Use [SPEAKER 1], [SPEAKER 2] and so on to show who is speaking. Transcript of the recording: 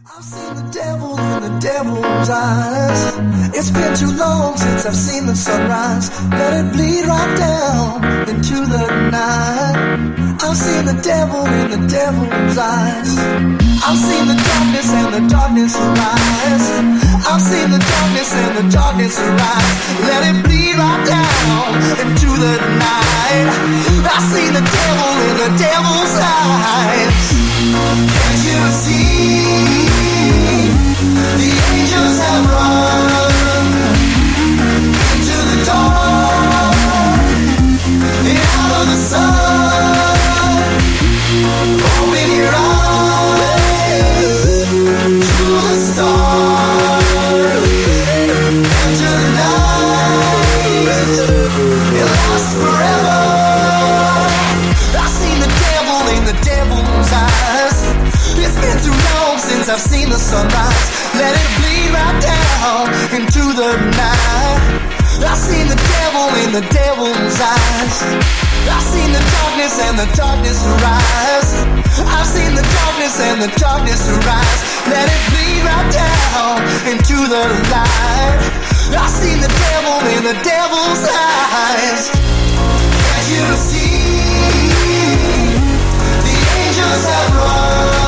[SPEAKER 1] I've seen the devil in the devil's eyes. It's been too long since I've seen the sunrise. Let it bleed right down into the night. I've seen the devil in the devil's eyes. I've seen the darkness and the darkness arise. I've seen the darkness and the darkness arise. Let it bleed right down into the night. I've seen the devil in the devil's eyes. Can't you see? The angels have run into the dark and out of the sun. Open your eyes to the stars, into the night. It lasts forever. I've seen the devil in the devil's eyes. It's been too long since I've seen the sunrise. Let it bleed right down into the night. I've seen the devil in the devil's eyes. I've seen the darkness and the darkness arise. I've seen the darkness and the darkness arise. Let it bleed right down into the light. I've seen the devil in the devil's eyes. Can't you see? The angels have run